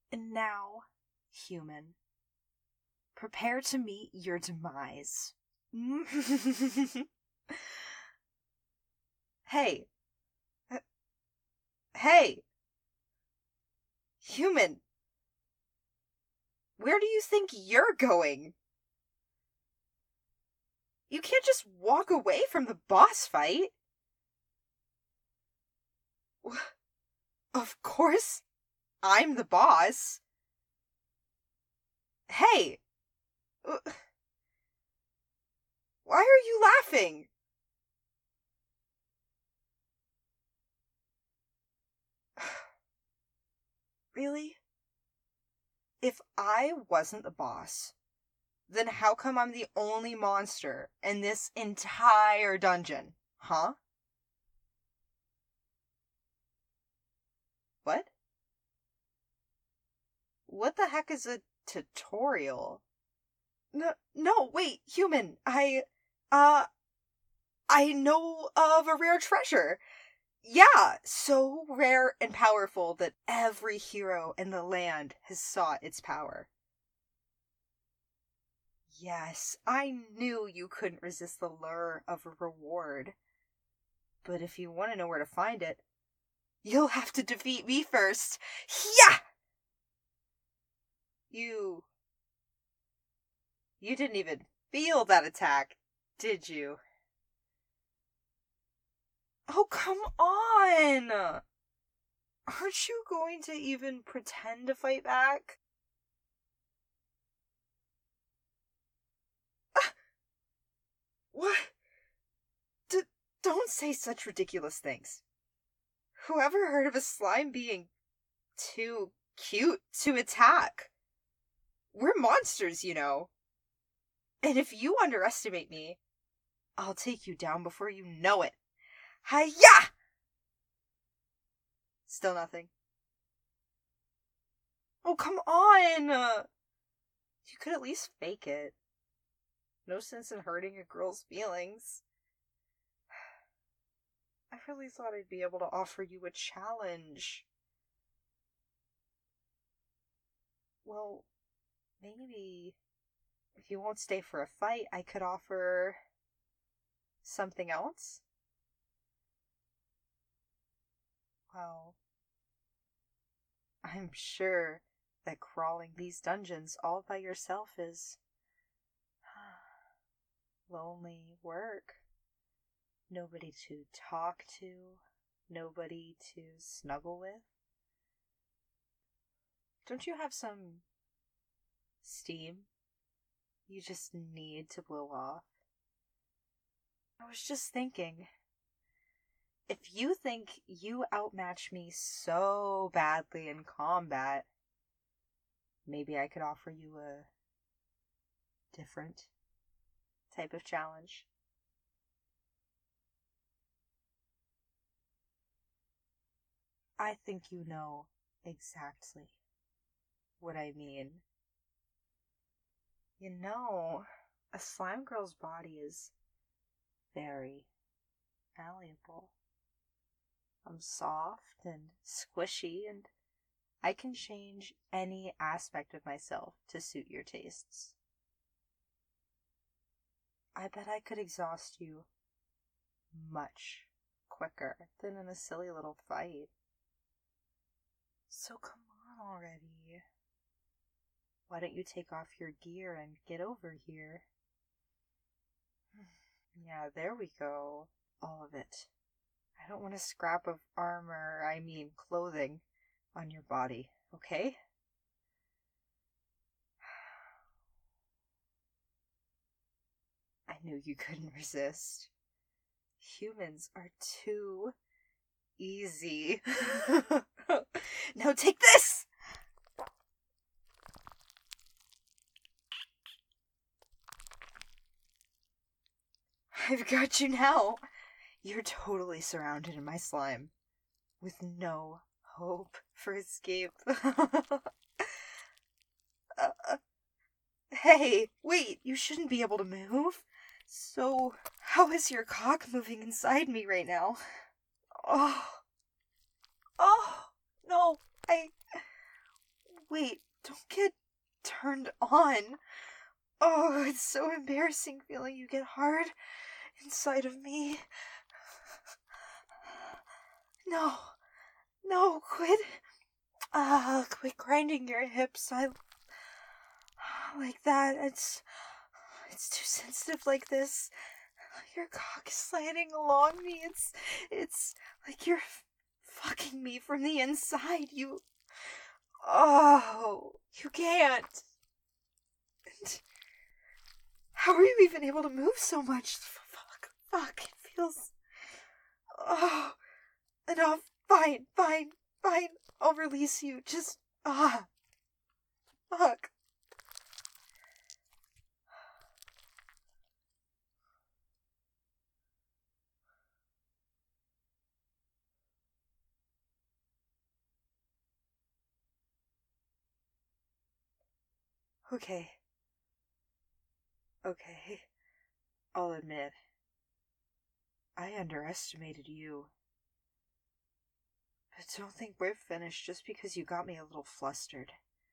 And now, human, prepare to meet your demise. Hey. Hey! Human! Where do you think you're going? You can't just walk away from the boss fight. Of course, I'm the boss. Hey! Why are you laughing? Really? If I wasn't the boss, then how come I'm the only monster in this entire dungeon? Huh? What? What the heck is a tutorial? No, wait, human, I know of a rare treasure. Yeah, so rare and powerful that every hero in the land has sought its power. Yes, I knew you couldn't resist the lure of a reward. But if you want to know where to find it, you'll have to defeat me first. Yeah! You didn't even feel that attack, did you? Oh, come on! Aren't you going to even pretend to fight back? What? Don't say such ridiculous things. Whoever heard of a slime being too cute to attack? We're monsters, you know. And if you underestimate me, I'll take you down before you know it. Hiya! Still nothing. Oh, come on! You could at least fake it. No sense in hurting a girl's feelings. I really thought I'd be able to offer you a challenge. Well, maybe if you won't stay for a fight, I could offer something else? Well, I'm sure that crawling these dungeons all by yourself is lonely work. Nobody to talk to, nobody to snuggle with. Don't you have some steam you just need to blow off? I was just thinking, if you think you outmatch me so badly in combat, maybe I could offer you a different type of challenge. I think you know exactly what I mean. You know, a slime girl's body is very malleable. I'm soft and squishy, and I can change any aspect of myself to suit your tastes. I bet I could exhaust you much quicker than in a silly little fight. So come on already. Why don't you take off your gear and get over here? Yeah, there we go. All of it. I don't want a scrap of armor, clothing, on your body, okay? I knew you couldn't resist. Humans are too easy. Now take this! I've got you now. You're totally surrounded in my slime, with no hope for escape. Hey, wait, you shouldn't be able to move. So, how is your cock moving inside me right now? Oh, no, wait, don't get turned on. Oh, it's so embarrassing feeling you get hard inside of me. No, quit. Quit grinding your hips. I like that. It's too sensitive like this. Your cock is sliding along me. It's like you're fucking me from the inside. You can't. And how are you even able to move so much? Fuck, it feels... Oh, enough. Fine. I'll release you. Just, fuck. Okay. I'll admit. I underestimated you. But don't think we're finished just because you got me a little flustered.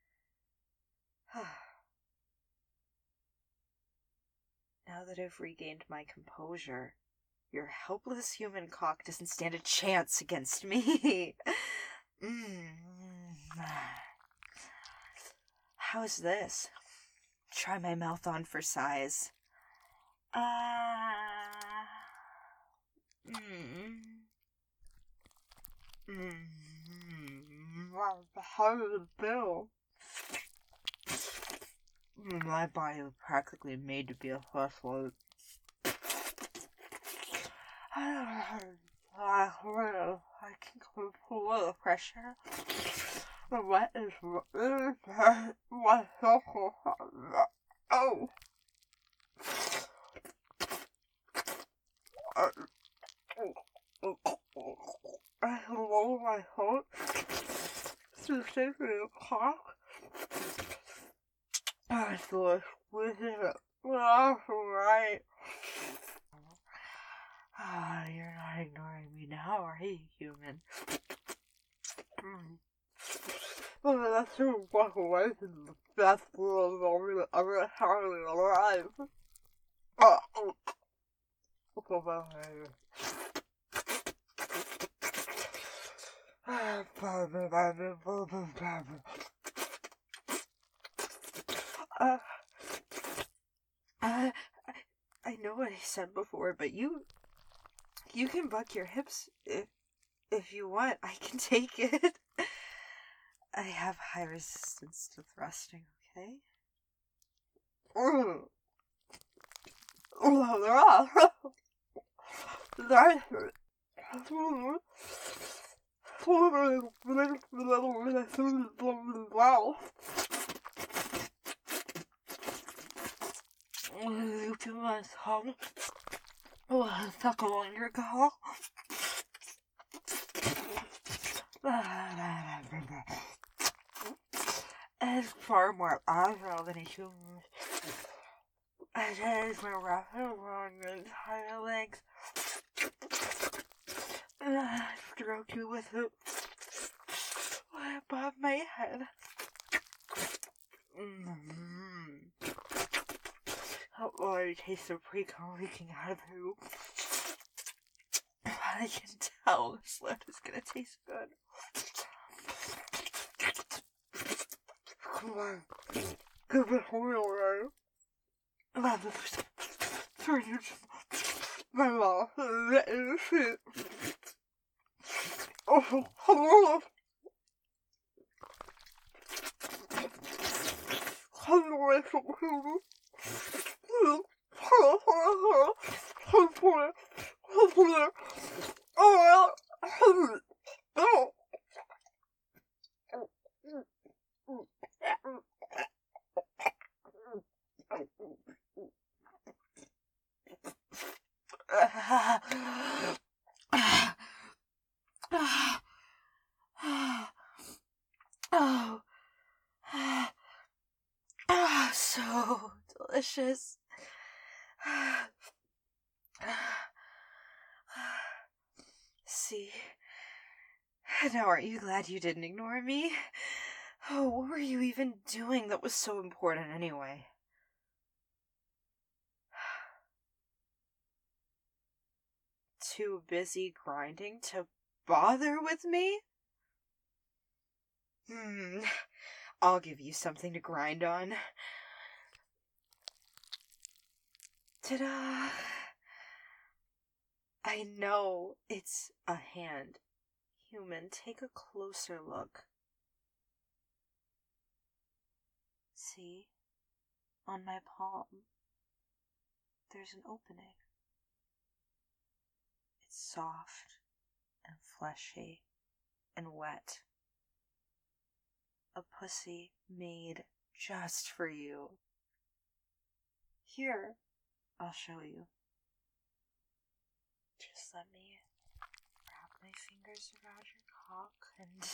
Now that I've regained my composure, your helpless human cock doesn't stand a chance against me. How's this? Try my mouth on for size. How did it feel? My body was practically made to be a fleshlight. I can control the pressure. What is my circle? Oh! I lower my heart to save your cock. I feel like squeezing it. Right. You're not ignoring me now, are you, human? Well, that's your walk away from the best world I've ever had in my life. I know what I said before, but you can buck your hips if you want. I can take it. I have high resistance to thrusting, okay? You do my tongue. Suck along your cock. It's far more agile than a human. And it is more rapid along your entire legs. Stroke you with it above my head. That already tastes of pre-cum leaking out of you. I can tell this left is gonna taste good. Come on. Give it away. Turn you my mouth and let you see. Oh, hello. Hello, so delicious. See? Now aren't you glad you didn't ignore me? Oh, what were you even doing that was so important anyway? Too busy grinding to bother with me? I'll give you something to grind on. Ta-da! I know it's a hand. Human, take a closer look. See? On my palm, there's an opening. It's soft and fleshy and wet. A pussy made just for you. Here, I'll show you. Just let me wrap my fingers around your cock and...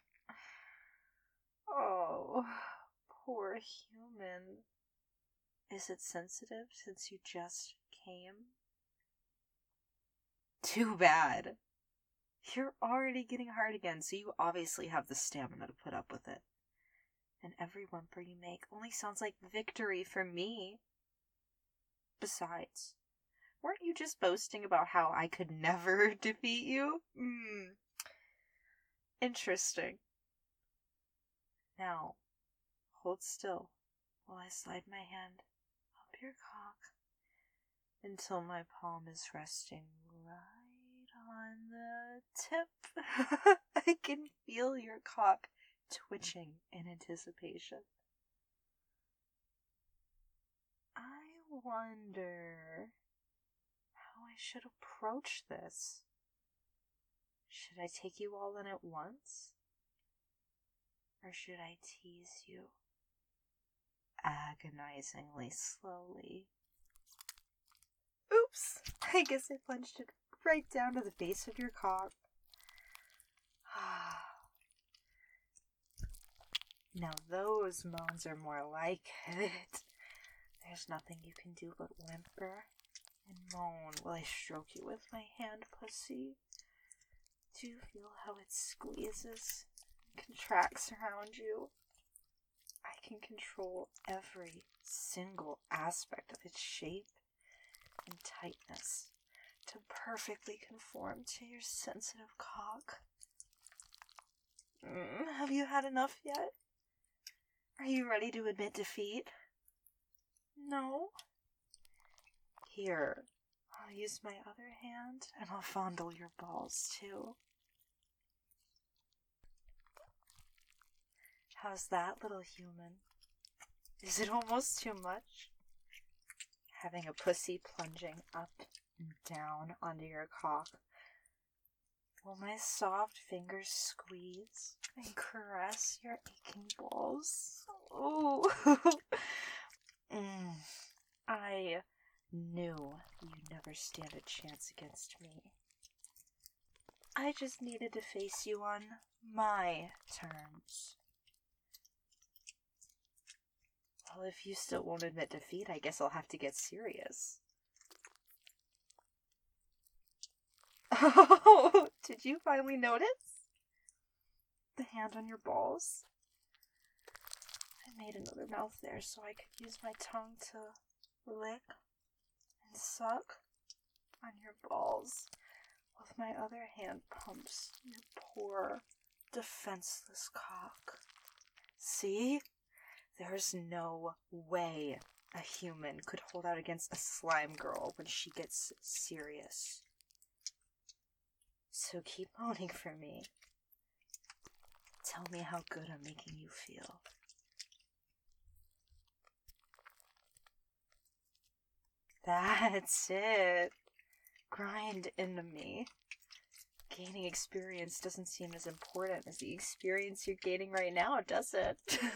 Oh, poor human. Is it sensitive since you just came? Too bad. You're already getting hard again, so you obviously have the stamina to put up with it. And every whimper you make only sounds like victory for me. Besides, weren't you just boasting about how I could never defeat you? Interesting. Now, hold still while I slide my hand up your cock until my palm is resting right on the tip. I can feel your cock twitching in anticipation. I wonder how I should approach this. Should I take you all in at once? Or should I tease you agonizingly slowly? Oops! I guess I plunged it right down to the base of your cock. Now those moans are more like it. There's nothing you can do but whimper and moan while I stroke you with my hand, pussy. Do you feel how it squeezes and contracts around you? I can control every single aspect of its shape and tightness to perfectly conform to your sensitive cock. Have you had enough yet? Are you ready to admit defeat? No? Here, I'll use my other hand and I'll fondle your balls too. How's that, little human? Is it almost too much? Having a pussy plunging up and down onto your cock. Will my soft fingers squeeze and caress your aching balls? Ooh. I knew you'd never stand a chance against me. I just needed to face you on my terms. Well, if you still won't admit defeat, I guess I'll have to get serious. Oh, did you finally notice? The hand on your balls? I made another mouth there so I could use my tongue to lick and suck on your balls, while my other hand pumps your poor, defenseless cock. See? There's no way a human could hold out against a slime girl when she gets serious. So keep moaning for me. Tell me how good I'm making you feel. That's it. Grind into me. Gaining experience doesn't seem as important as the experience you're gaining right now, does it?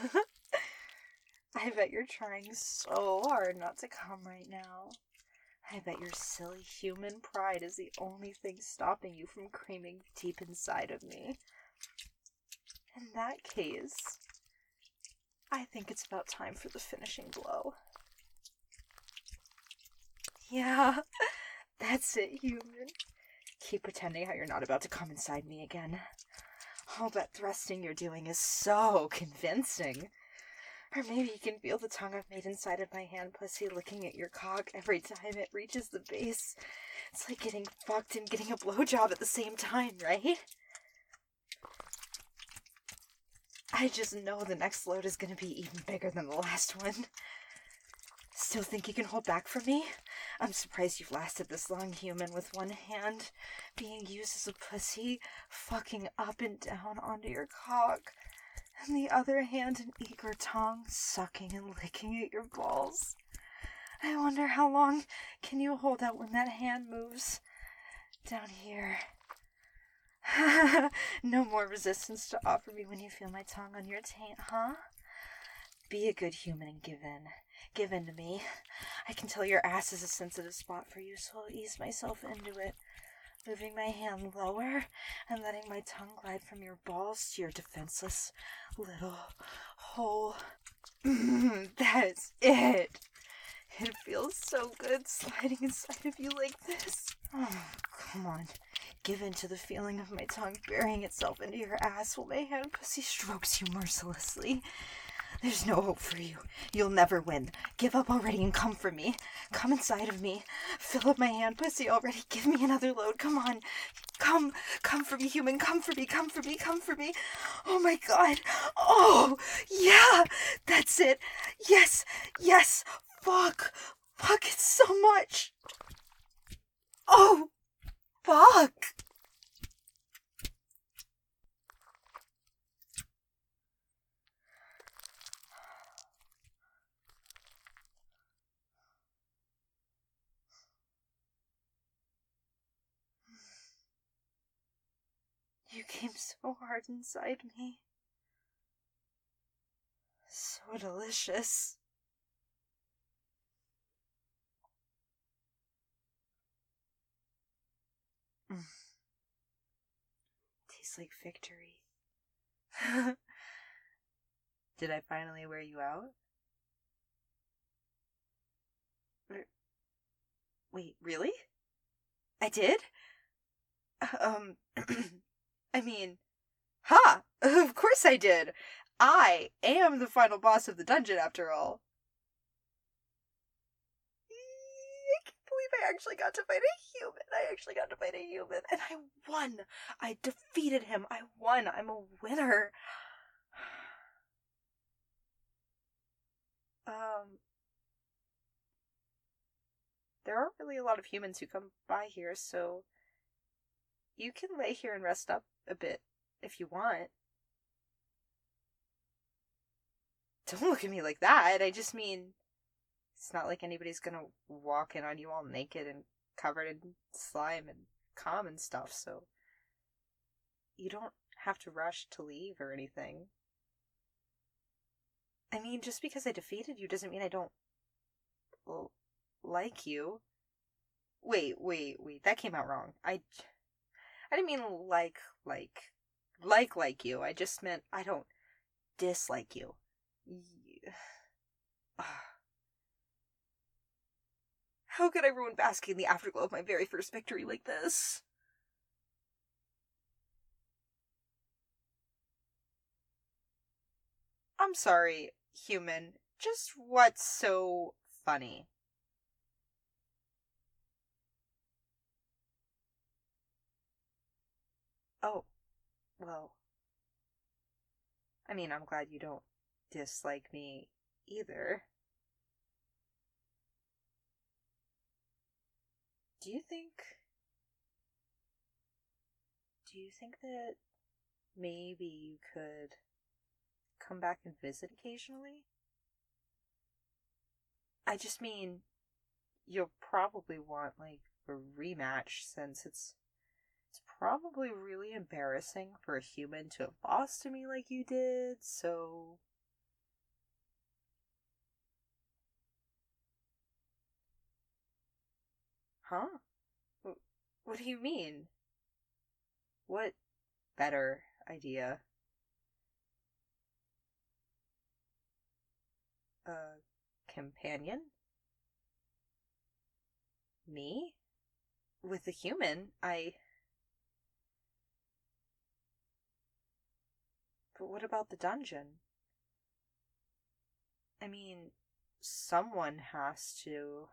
I bet you're trying so hard not to come right now. I bet your silly human pride is the only thing stopping you from creaming deep inside of me. In that case, I think it's about time for the finishing blow. Yeah, that's it, human. Keep pretending how you're not about to come inside me again. All that thrusting you're doing is so convincing. Or maybe you can feel the tongue I've made inside of my hand pussy licking at your cock every time it reaches the base. It's like getting fucked and getting a blowjob at the same time, right? I just know the next load is gonna be even bigger than the last one. Still think you can hold back from me? I'm surprised you've lasted this long, human, with one hand being used as a pussy, fucking up and down onto your cock, and the other hand an eager tongue sucking and licking at your balls. I wonder how long can you hold out when that hand moves down here. No more resistance to offer me when you feel my tongue on your taint, huh? Be a good human and give in. Give in to me. I can tell your ass is a sensitive spot for you, so I'll ease myself into it, moving my hand lower and letting my tongue glide from your balls to your defenseless little hole. That's it. It feels so good sliding inside of you like this. Oh, come on. Give in to the feeling of my tongue burying itself into your ass while my hand pussy strokes you mercilessly. There's no hope for you. You'll never win. Give up already and come for me. Come inside of me. Fill up my hand pussy already. Give me another load. Come on. Come for me, human. Come for me. Come for me. Come for me. Oh my god. Oh, yeah. That's it. Yes. Fuck it so much. Oh, fuck. You came so hard inside me. So delicious. Tastes like victory. Did I finally wear you out? Wait, really? I did? I mean, ha! Of course I did! I am the final boss of the dungeon, after all. I can't believe I actually got to fight a human. And I won! I defeated him. I won. I'm a winner. There aren't really a lot of humans who come by here, so you can lay here and rest up a bit if you want. Don't look at me like that. I just mean, it's not like anybody's gonna walk in on you all naked and covered in slime and cum and stuff, so you don't have to rush to leave or anything. I mean, just because I defeated you doesn't mean I don't like you. Wait, that came out wrong. I didn't mean like you. I just meant I don't dislike you. How could I ruin basking in the afterglow of my very first victory like this? I'm sorry, human. Just what's so funny? Oh, well. I mean, I'm glad you don't dislike me either. Do you think. Do you think that maybe you could come back and visit occasionally? I just mean, you'll probably want, like, a rematch since it's probably really embarrassing for a human to have lost to me like you did, so. Huh? What do you mean? What better idea? A companion? Me? With a human? But what about the dungeon? I mean, someone has to.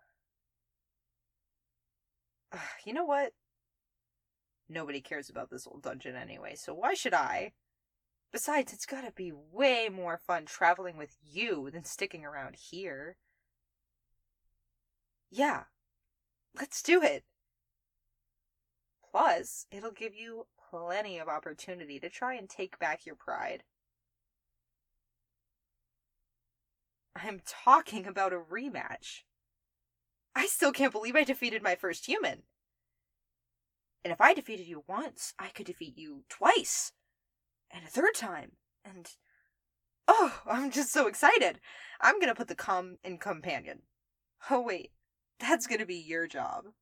You know what? Nobody cares about this old dungeon anyway, so why should I? Besides, it's gotta be way more fun traveling with you than sticking around here. Yeah, let's do it. Plus, it'll give you plenty of opportunity to try and take back your pride. I'm talking about a rematch. I still can't believe I defeated my first human. And if I defeated you once, I could defeat you twice. And a third time. And. Oh, I'm just so excited. I'm gonna put the com in companion. Oh, wait. That's gonna be your job.